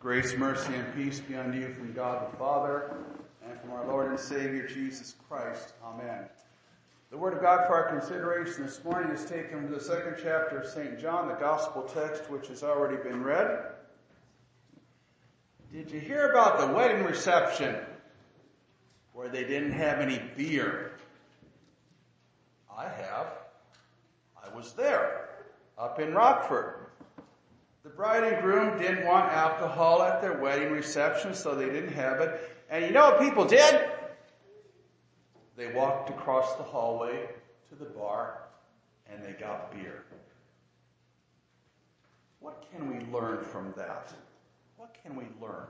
Grace, mercy, and peace be unto you from God the Father and from our Lord and Savior Jesus Christ. Amen. The Word of God for our consideration this morning is taken from the second chapter of St. John, the Gospel text which has already been read. Did you hear about the wedding reception where they didn't have any beer? I have. I was there, up in Rockford. The bride and groom didn't want alcohol at their wedding reception, so they didn't have it. And you know what people did? They walked across the hallway to the bar and they got beer. What can we learn from that? What can we learn?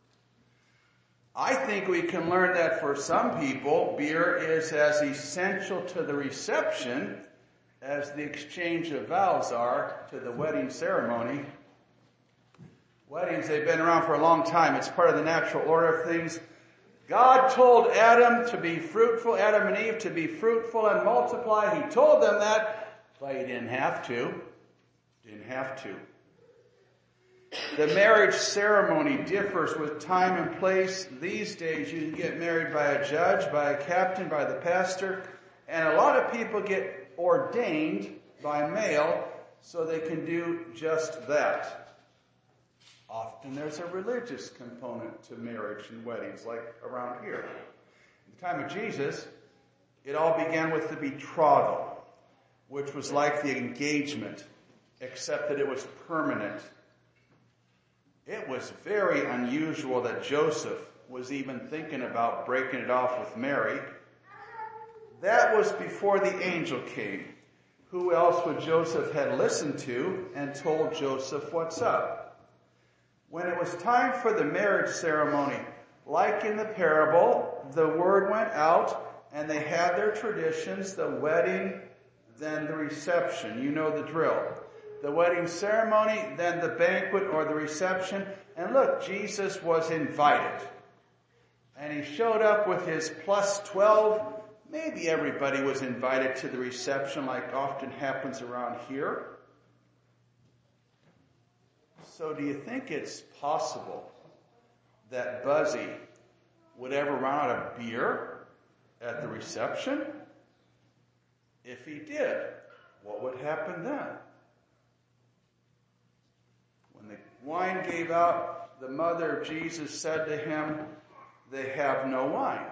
I think we can learn that for some people, beer is as essential to the reception as the exchange of vows are to the wedding ceremony. Weddings, they've been around for a long time. It's part of the natural order of things. God told Adam to be fruitful, Adam and Eve to be fruitful and multiply. He told them that, but he didn't have to. Didn't have to. The marriage ceremony differs with time and place. These days you can get married by a judge, by a captain, by the pastor, and a lot of people get ordained by mail so they can do just that. Often there's a religious component to marriage and weddings, like around here. In the time of Jesus, it all began with the betrothal, which was like the engagement, except that it was permanent. It was very unusual that Joseph was even thinking about breaking it off with Mary. That was before the angel came. Who else would Joseph had listened to and told Joseph what's up? When it was time for the marriage ceremony, like in the parable, the word went out and they had their traditions, the wedding, then the reception. You know the drill. The wedding ceremony, then the banquet or the reception. And look, Jesus was invited. And he showed up with his plus 12. Maybe everybody was invited to the reception like often happens around here. So do you think it's possible that Buzzy would ever run out of beer at the reception? If he did, what would happen then? When the wine gave out, the mother of Jesus said to him, "They have no wine."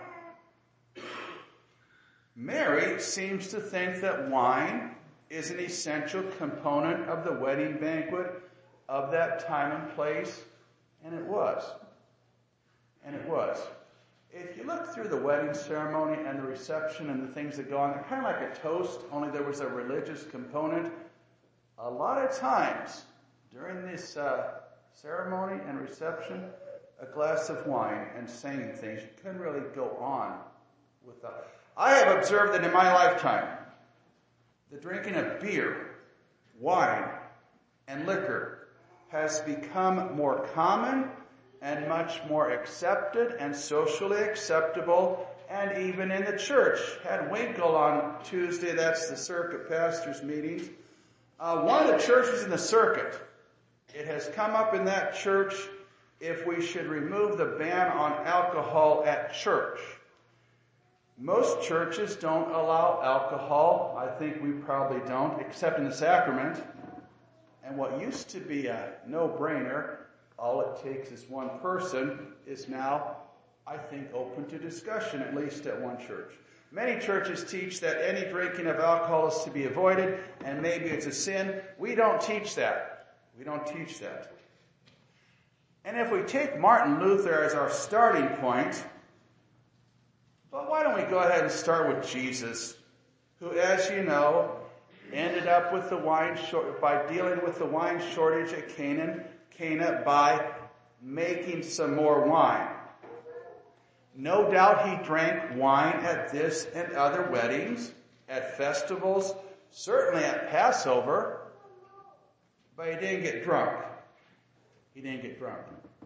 Mary seems to think that wine is an essential component of the wedding banquet of that time and place, and it was. And it was. If you look through the wedding ceremony and the reception and the things that go on, they're kind of like a toast, only there was a religious component. A lot of times during this ceremony and reception, a glass of wine and saying things, you couldn't really go on with that. I have observed that in my lifetime, the drinking of beer, wine, and liquor has become more common and much more accepted and socially acceptable, and even in the church. Had Winkle on Tuesday, that's the circuit pastors' meetings. One of the churches in the circuit, it has come up in that church if we should remove the ban on alcohol at church. Most churches don't allow alcohol. I think we probably don't, except in the sacrament. And what used to be a no-brainer, all it takes is one person, is now, I think, open to discussion, at least at one church. Many churches teach that any drinking of alcohol is to be avoided, and maybe it's a sin. We don't teach that. We don't teach that. And if we take Martin Luther as our starting point, well, why don't we go ahead and start with Jesus, who, as you know, ended up with the by dealing with the wine shortage at Cana by making some more wine. No doubt he drank wine at this and other weddings, at festivals, certainly at Passover, but he didn't get drunk. He didn't get drunk.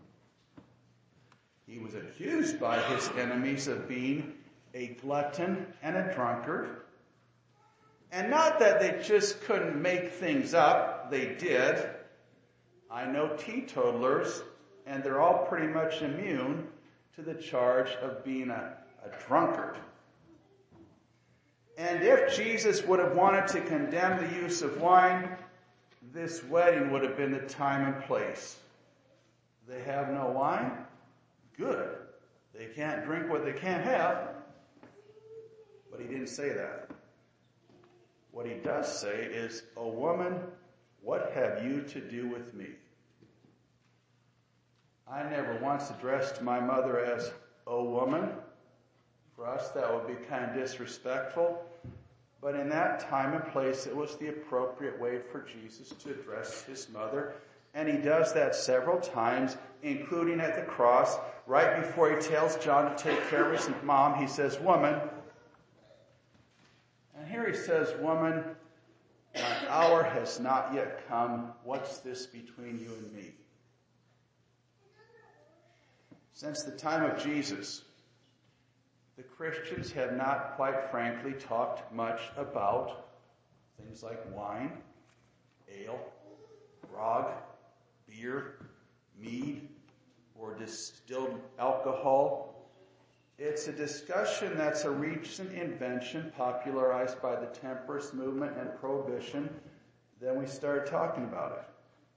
He was accused by his enemies of being a glutton and a drunkard. And not that they just couldn't make things up, they did. I know teetotalers and they're all pretty much immune to the charge of being a drunkard. And if Jesus would have wanted to condemn the use of wine, this wedding would have been the time and place. They have no wine? Good. They can't drink what they can't have. But he didn't say that. What he does say is, "O woman, what have you to do with me?" I never once addressed my mother as, "O woman." For us, that would be kind of disrespectful. But in that time and place, it was the appropriate way for Jesus to address his mother. And he does that several times, including at the cross. Right before he tells John to take care of his mom, he says, "Woman." And here he says, "Woman, my hour has not yet come. What's this between you and me?" Since the time of Jesus, the Christians have not, quite frankly, talked much about things like wine, ale, grog, beer, mead, or distilled alcohol. It's a discussion that's a recent invention popularized by the temperance movement and prohibition. Then we started talking about it.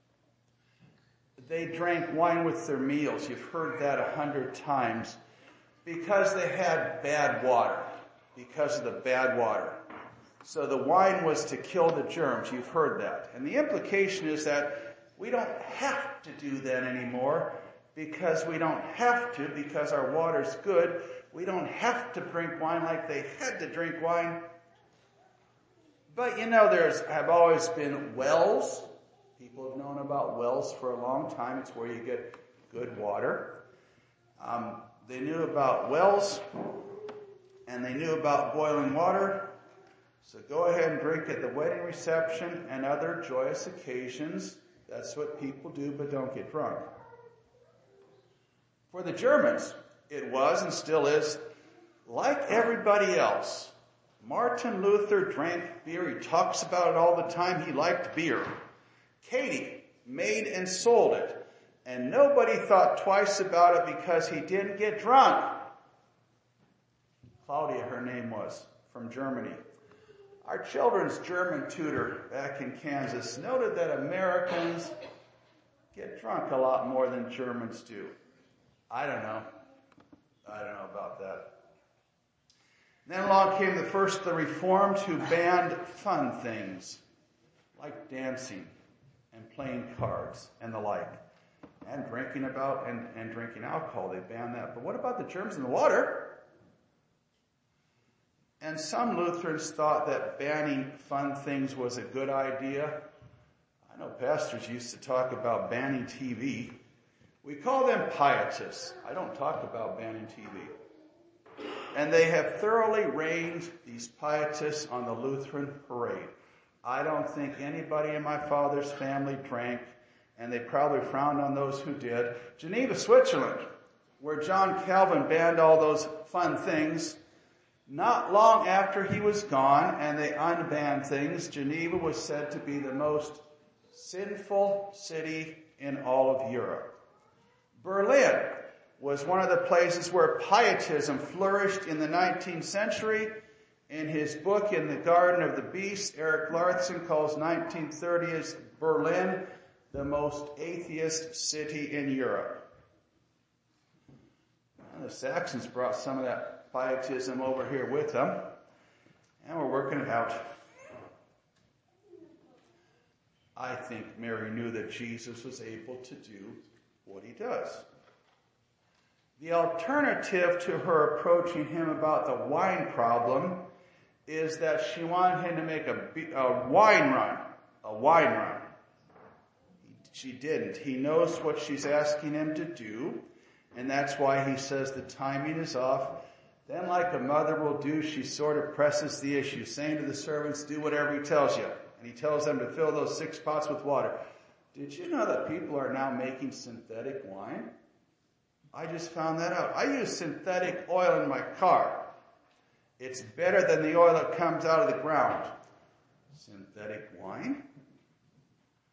They drank wine with their meals. You've heard that 100 times. Because they had bad water. Because of the bad water. So the wine was to kill the germs. You've heard that. And the implication is that we don't have to do that anymore. Because we don't have to. Because our water's good. We don't have to drink wine like they had to drink wine. But have always been wells. People have known about wells for a long time. It's where you get good water. They knew about wells, and they knew about boiling water. So go ahead and drink at the wedding reception and other joyous occasions. That's what people do, but don't get drunk. For the Germans, it was and still is like everybody else. Martin Luther drank beer. He talks about it all the time. He liked beer. Katie made and sold it. And nobody thought twice about it because he didn't get drunk. Claudia, her name was, from Germany. Our children's German tutor back in Kansas noted that Americans get drunk a lot more than Germans do. I don't know about that. Then along came the Reformed who banned fun things like dancing and playing cards and the like. And drinking and drinking alcohol. They banned that. But what about the germs in the water? And some Lutherans thought that banning fun things was a good idea. I know pastors used to talk about banning TV. We call them pietists. I don't talk about banning TV. And they have thoroughly rained these pietists on the Lutheran parade. I don't think anybody in my father's family drank, and they probably frowned on those who did. Geneva, Switzerland, where John Calvin banned all those fun things. Not long after he was gone and they unbanned things, Geneva was said to be the most sinful city in all of Europe. Berlin was one of the places where pietism flourished in the 19th century. In his book, In the Garden of the Beast, Eric Larson calls 1930s Berlin the most atheist city in Europe. And the Saxons brought some of that pietism over here with them, and we're working it out. I think Mary knew that Jesus was able to do what he does. The alternative to her approaching him about the wine problem is that she wanted him to make a wine run. She didn't. He knows what she's asking him to do, and that's why he says the timing is off. Then, like a mother will do, she sort of presses the issue, saying to the servants, do whatever he tells you. And he tells them to fill those 6 pots with water. Did you know that people are now making synthetic wine? I just found that out. I use synthetic oil in my car. It's better than the oil that comes out of the ground. Synthetic wine?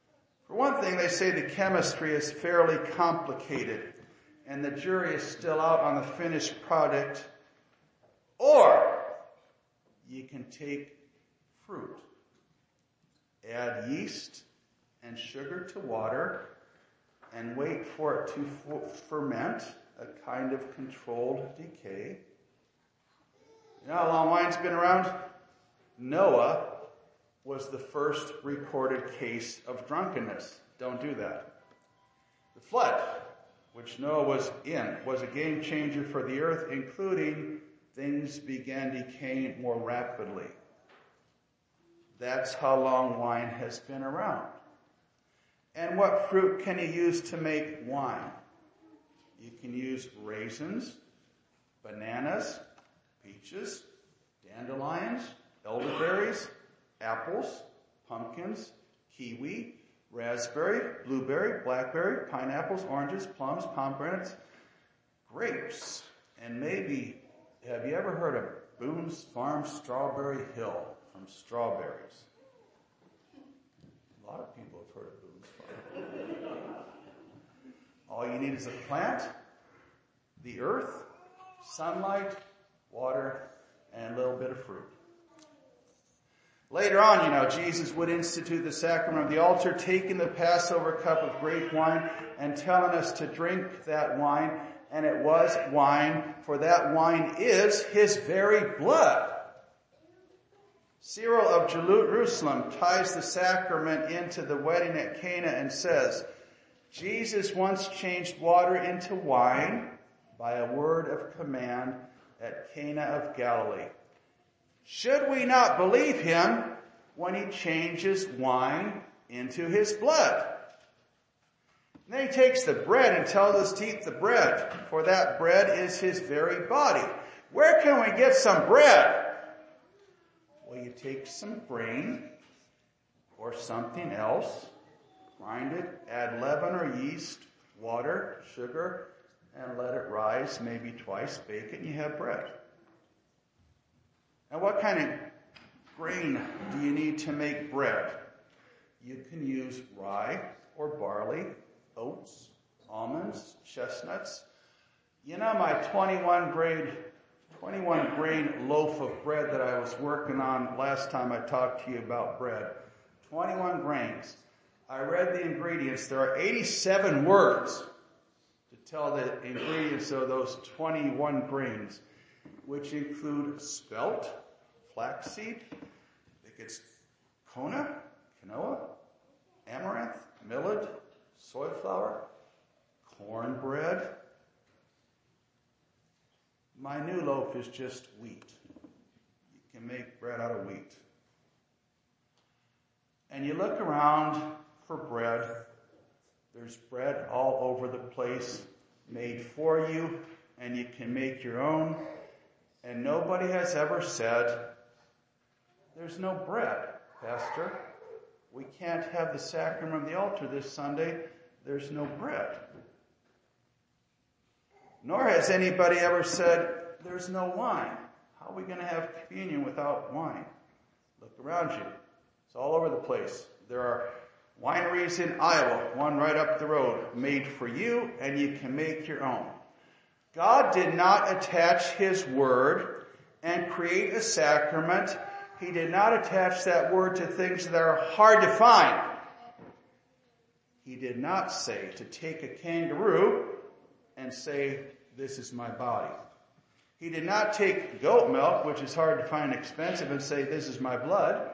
For one thing, they say the chemistry is fairly complicated, and the jury is still out on the finished product. Or you can take fruit, add yeast and sugar to water, and wait for it to ferment, a kind of controlled decay. You know how long wine's been around? Noah was the first recorded case of drunkenness. Don't do that. The flood, which Noah was in, was a game changer for the earth, including things began decaying more rapidly. That's how long wine has been around. And what fruit can you use to make wine? You can use raisins, bananas, peaches, dandelions, elderberries, apples, pumpkins, kiwi, raspberry, blueberry, blackberry, pineapples, oranges, plums, pomegranates, grapes, and maybe, have you ever heard of Boone's Farm Strawberry Hill from strawberries? A lot of people have heard of Boone's Farm. All you need is a plant, the earth, sunlight, water, and a little bit of fruit. Later on, Jesus would institute the sacrament of the altar, taking the Passover cup of grape wine and telling us to drink that wine. And it was wine, for that wine is his very blood. Cyril of Jerusalem ties the sacrament into the wedding at Cana and says, Jesus once changed water into wine by a word of command at Cana of Galilee. Should we not believe him when he changes wine into his blood? And then he takes the bread and tells us to eat the bread, for that bread is his very body. Where can we get some bread? Well, you take some grain or something else, grind it, add leaven or yeast, water, sugar, and let it rise maybe twice, bake it, and you have bread. Now, what kind of grain do you need to make bread? You can use rye or barley, oats, almonds, chestnuts. My 21 grain loaf of bread that I was working on last time I talked to you about bread. 21 grains. I read the ingredients. There are 87 words to tell the ingredients of those 21 grains, which include spelt, flaxseed, I think it's quinoa, amaranth, millet, soy flour, cornbread. My new loaf is just wheat. You can make bread out of wheat. And you look around for bread. There's bread all over the place made for you, and you can make your own. And nobody has ever said, there's no bread, Pastor. We can't have the sacrament of the altar this Sunday. There's no bread. Nor has anybody ever said, there's no wine. How are we going to have communion without wine? Look around you. It's all over the place. There are wineries in Iowa, one right up the road, made for you, and you can make your own. God did not attach his word and create a sacrament. He did not attach that word to things that are hard to find. He did not say to take a kangaroo and say, this is my body. He did not take goat milk, which is hard to find and expensive, and say, this is my blood.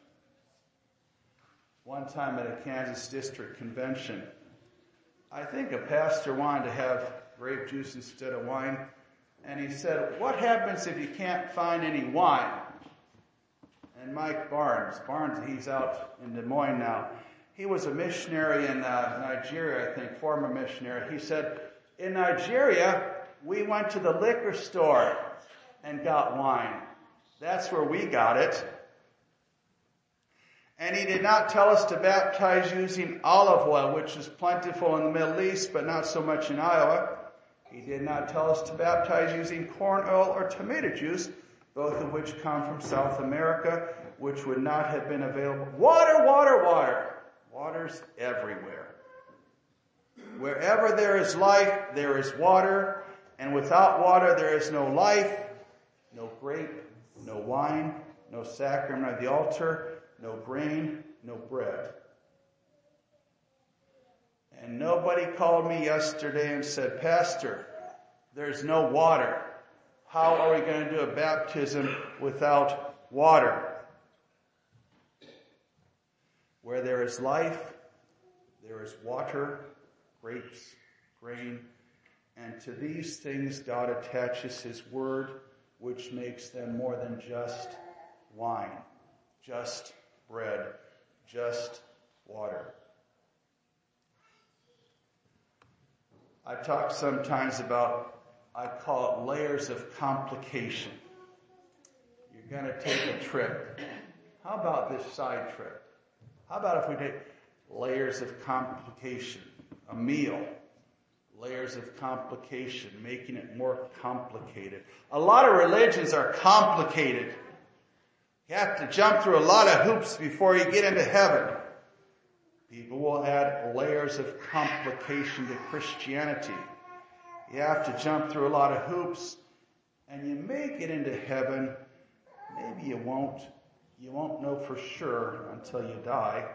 One time at a Kansas district convention, I think a pastor wanted to have grape juice instead of wine, and he said, what happens if you can't find any wine? And Mike Barnes, he's out in Des Moines now. He was a missionary in Nigeria, I think, former missionary. He said, in Nigeria, we went to the liquor store and got wine. That's where we got it. And he did not tell us to baptize using olive oil, which is plentiful in the Middle East, but not so much in Iowa. He did not tell us to baptize using corn oil or tomato juice, both of which come from South America, which would not have been available. Water Water's everywhere. Wherever there is life, there is water. And without water, there is no life, no grape, no wine, no sacrament of the altar, no grain, no bread. And nobody called me yesterday and said, Pastor, there's no water. How are we going to do a baptism without water? Where there is life, there is water, grapes, grain, and to these things God attaches his word, which makes them more than just wine, just bread, just water. I talk sometimes about, I call it layers of complication. You're going to take a trip. How about this side trip? How about if we take layers of complication? A meal. Layers of complication, making it more complicated. A lot of religions are complicated. You have to jump through a lot of hoops before you get into heaven. People will add layers of complication to Christianity. You have to jump through a lot of hoops, and you may get into heaven. Maybe you won't. You won't know for sure until you die.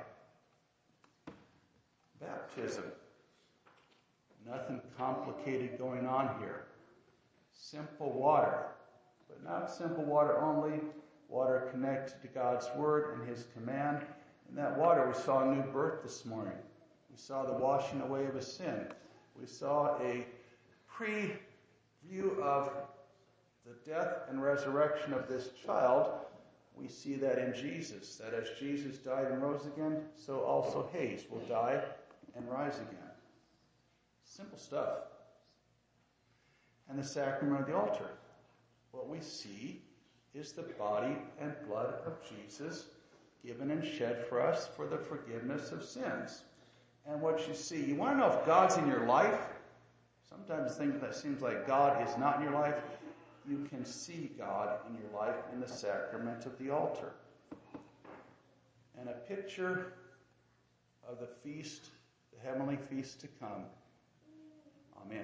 Baptism. Nothing complicated going on here. Simple water. But not simple water only. Water connected to God's word and his command. In that water we saw a new birth this morning. We saw the washing away of a sin. We saw a preview of the death and resurrection of this child. We see that in Jesus. That as Jesus died and rose again, so also Hayes will die and rise again. Simple stuff. And the sacrament of the altar. What we see is the body and blood of Jesus given and shed for us for the forgiveness of sins. And what you see, you want to know if God's in your life? Sometimes things that seems like God is not in your life, you can see God in your life in the sacrament of the altar. And a picture of the feast, the heavenly feast to come. Amen.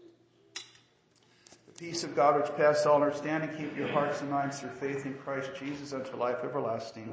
The peace of God which passes all understanding, keep your hearts and minds through faith in Christ Jesus unto life everlasting.